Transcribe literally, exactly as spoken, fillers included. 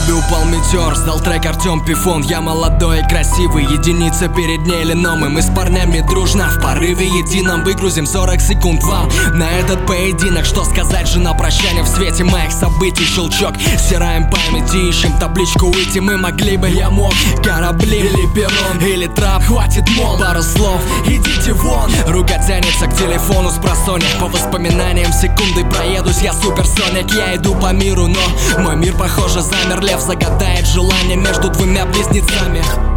небе упал метеор, сдал трек Артем Пифон. Я молодой и красивый, единица перед Нейлином. И мы с парнями дружно в порыве едином выгрузим сорок секунд вам на этот поединок. Что сказать же на прощание в свете моих событий? Щелчок, стираем память и ищем табличку уйти. Мы могли бы, я мог, корабли или перрон, или трап, хватит мол, пару слов, идите вон. Рука тянется к телефону с просонья, по воспоминаниям секунды проедусь. Я суперсоник, я иду по миру, но мой мир, похоже, замер. Лев загадает желание между двумя близнецами.